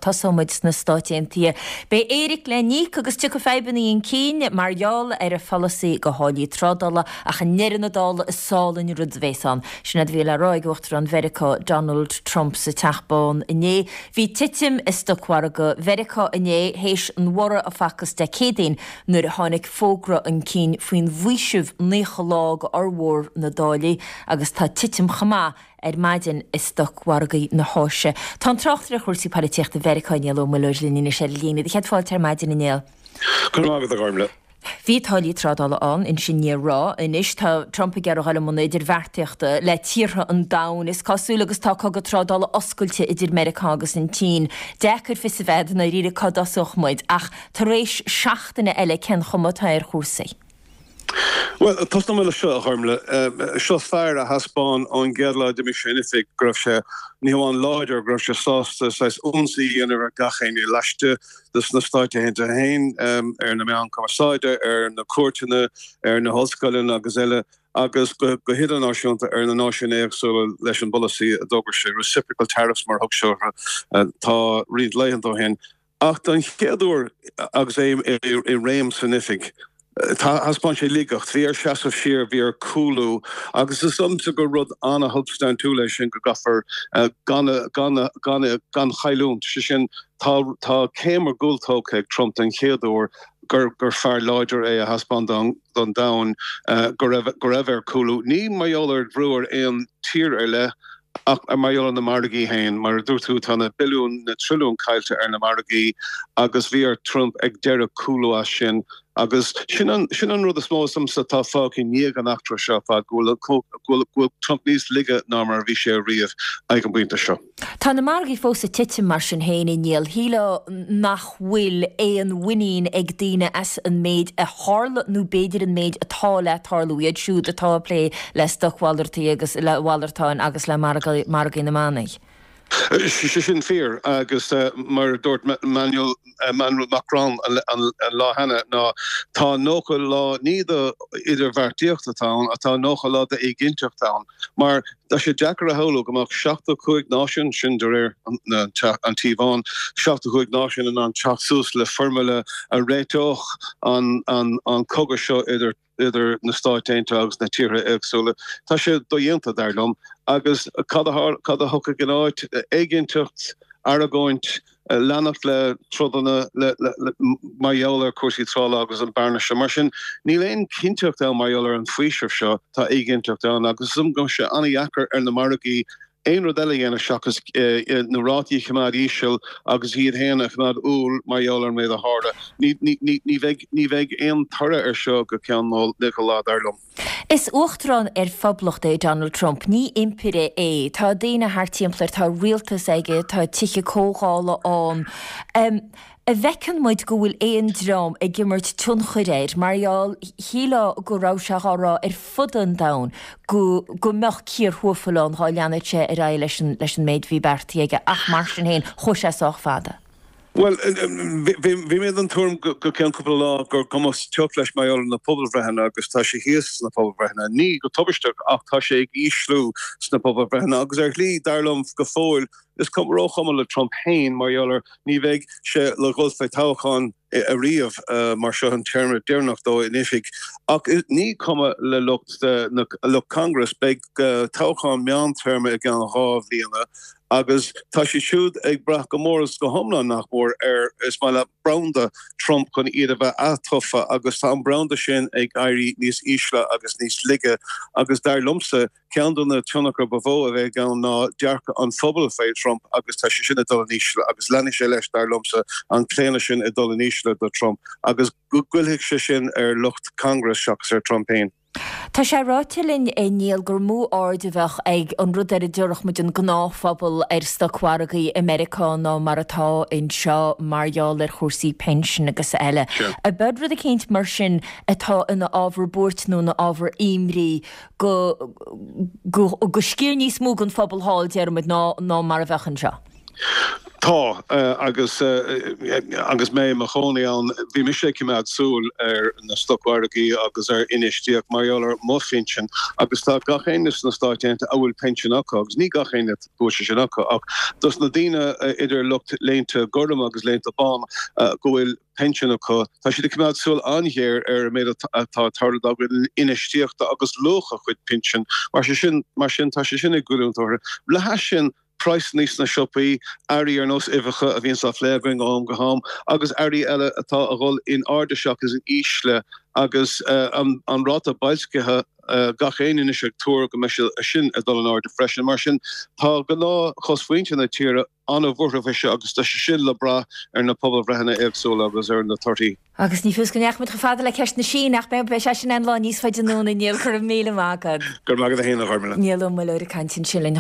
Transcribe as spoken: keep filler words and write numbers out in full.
tasomid na stáitiantí. Bei Éiric Lenny agus tu go febannaí an cín marall ar a fallasaí go hálaí trádála a cha neirnadála is sálainn rudhhéán. Sinna bhíle roiig uachtar an Verica Donald Trump sa teachbán iné. Bhí titim is dochhara go Verica iné héis an mhara a facas de cédain nuair a tháinig fógra an cín faoin bhuiisih néchalág ar mhór na dálaí agus tá titim chamá ar maidin is dochwargaí na háise. Tá trachtar a chuirsaí palatíocht a Vericaine lo muir lína sé lína. Di chead fáilte ar maidin inéal. Chumagad a gáimle. Bhí tálaí trádála an in sin ní rá inis tá Trumpa gearr gáile mna idir bharteachta le tíortha an dain is cosú agus tá go trádála oscailte idir America agus an tí. Dechar fi sa bhead na ríre cadasochmuid ach tar rééis seachtainna eile cen chomotá ar chósaí. Well, tos na mele seo harmle. Seo fear a haspáin an geadla de mis sinifik graf se níháin láidir graf se sásta sais onsaí anar a gachéine leiste dus na stáite hen a hain ar na meán commerceáide ar na cuairteanna ar na hoscoilin agus eile agus go go hid an náisiúnta ar na náisiúnéag so leis an policy a dogur sé reciprocal tariffs mar thug seo tá riad leihandó hen. Ach an chéadúir agus é i réim sinifik. Tá haspáin sé ligacht bhí ar seaamh siar bhí ar coolú agus is somsa go rud anna hubstein tú leis sin go gafar gan gan chailún si sin tá céimar gúiltócha ag Trump an chéadúir gur gur fear láidir é a haspáin don dain go raibh ar coolú. Ní maiollar breúir éon tír ar le ach ar maiol an na margaí hain mar dúirtú tána bilún na trilún caiilte ar na margaí agus bhí ar Trump ag deire coolú a sin agus sin an sin an rud a smó sam sa tá fág in níag an achtra seo a ghfuil Trump níos lige ná mar bhí sé riamh ag an buinte seo. Tá na margaí fós a titim mar sin héin in níl híle nach bhfuil é an winín ag daine as an méid a hála nó béidir an méid atá le tarlúiad siúd atá lé les dochhhailirtaí agus le bhhailirtáin agus le margaí na mánaigh. sin fear agus mar dúirt Manuel Manuel Macron an lá henne ná tá nócha lá níad idir bhartíochtatá a tá nócha lá de éiginteachtáin mar tá sé Jackar a holo goach seachta chuig náisiún sin de réir an tíbháin seachta chuig náisiún an an teachsús le formule a réitoch an an an cogur seo idir idir na stáiteinte agus na tíre agsúla. Tá sé do dhéanta darlumm agus cad a thucha gnáid éiginteacht aragóint lenacht le trodanna le maiollar cuasí trála agus an barna se mar sin ní léon cinteacht á maiollar an faoisir seo tá éiginteacht an agus sum go se anheacar ar na margaí ein rodelle en a chakas na rati chemad ishel agus hi hena chemad úl maiollar me a harde ní ní ní ní veg ní veg ein tarre er seo go cean Nicola darlum. Is uachtarán ar fablocht é Donald Trump ní impire é tá déine haar timpplair tá rialtas aige tá tiche cóála an. Um, A bhecin muid go bhfuil éon drám ag gimmart tún churéir, marall híle go ráseárá ar fud an dain go go meach cír thuafáán há leanana sé ar ra leis leis an méid bhí bertaí aige ach mar sin héin chuiseách fada. Well, vi mé an tom go cean cúpla lá gur commas teoch leis maiol na poblbrehanna agus tá sé híos na poblbrehanna. Ní go tobisteach ach tá sé ag íslú sna poblbrehanna agus ar lí darlumm go fóil is cum rocham le Trump hain marjoller ní veig se le golffe táchan a riamh mar seo an termre dénach dó inifik ach ní komme le lucht le Congress beag táchan meán terme ag an háh líana agus tá sé siúd ag brach gomóras go homla nach mór ar is mai le Brownda Trump chun iad a bheith atuffa agus tá an Brownda sin ag airí níos ísle agus níos lige agus dar lumsa ceanúna tunachar bhó a bheith gan ná dearcha an fphobal fé Trump agus tá sé sin a dul nísle agus lenne sé leis dar lumsa an pléine sin a dul nísle do Trump agus gohfuilhiigh se sin ar lucht Congress seachas ar Trumpéin. Tá sé rátilinn é níl gur mú áirdibheh ag an rud ar a dúireach muid an gnáfabal ar stochharagaí Americán ná mar atá in seo marall ar chósaí pension agus eile. A bud rud a céint mar sin atá ina ábhar búirt nó na ábhar imrí go go scír níos mú an fphobal háil dearmid ná ná mar a bhechan seo. Tá agus agus mé mar choní an bhí mis sé cimad súl ar na stochhargaí agus ar inistíach marler mófinsin agus tá gachéinis na státeanta a bhfuil pensionach agus ní gachéine bu sin ach dus na dtíine idir lucht lénte gordam agus lénta ban gohfuil pensionach tá si cimad súl anhéir ar mé atá tar inistíochtta agus locha chuid pension mar sin mar sin tá sé sinna goúntóir le sin price níos na sioppaí airí ar nos ifacha a bhíon sa fléing am go ham agus airí eile atá a ghil in ardaseach is an ísle agus an ráta bailcethe gachéine is túr go me sin a dul an áda freisin mar sin tá go ná chosfuinte na tíre anna bhórthaise agus tá sé sin le bra ar na pobl bhrehanna éagsú agus ar na tortaí. Agus ní fús goneach mit gefáda le ceist na sí nach be be sin an lá níos faidir nóna níl chu míle mágad. Gur magad a héanana harmla. Níl mó le cantin sin